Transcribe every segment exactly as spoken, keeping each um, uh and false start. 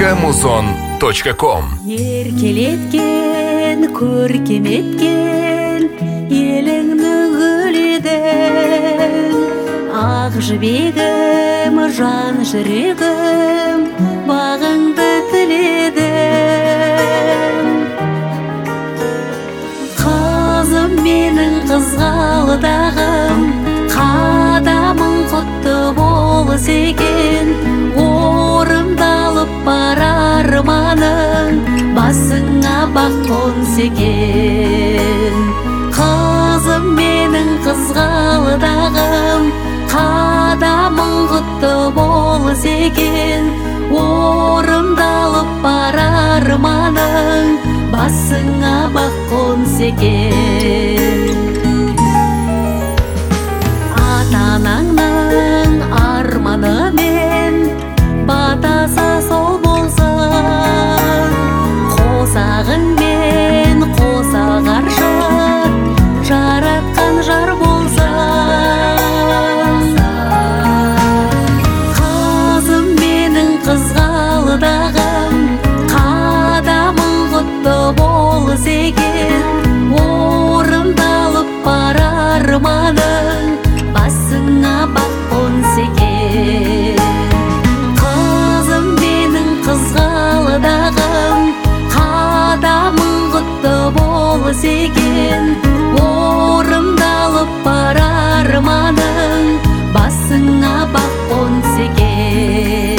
камузон точка ком. Еркелеткен, көркем еткен еліңнің гүледің, ақ жібегім, жан жүрегім, бағыңды тіледім. Қызым менің қызғалдағым, қадамың құтты болыс екен, орындалып бар арманың, басыңа бақ қонса екен. Қызым менің қызғалдағым, қадамың құтты болыс екен, орындалып бар арманың, басыңа бақ қонса екен. Ата-анаңның арманымен батаса сол болсын, қосағыңмен қоса қаршы жаратқан жар болсын. Қызым менің қызғалдағым, қадамың құтты болыс екен, орындалып бар арманың, басыңа бақ қонса екен. Қызым менің қызғалдағым, қадамың құтты болыс екен, орындалып бар арманың, басыңа бақ қонса екен.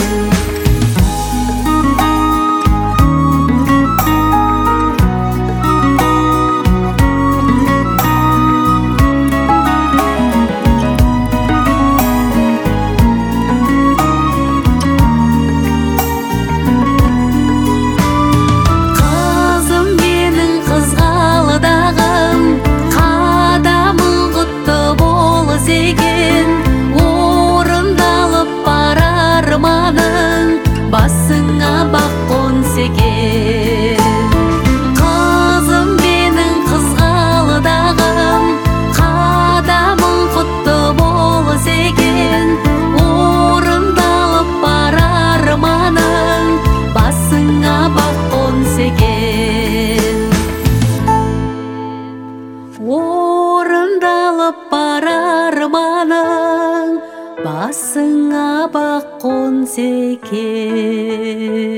Басыңа бақ қонса екен. Қызым менің қызғалдағым, қадамың құтты болыс екен, орындалып бар арманың, басыңа бақ қонса екен. Орындалып бар арманың, басыңа бақ қонса екен.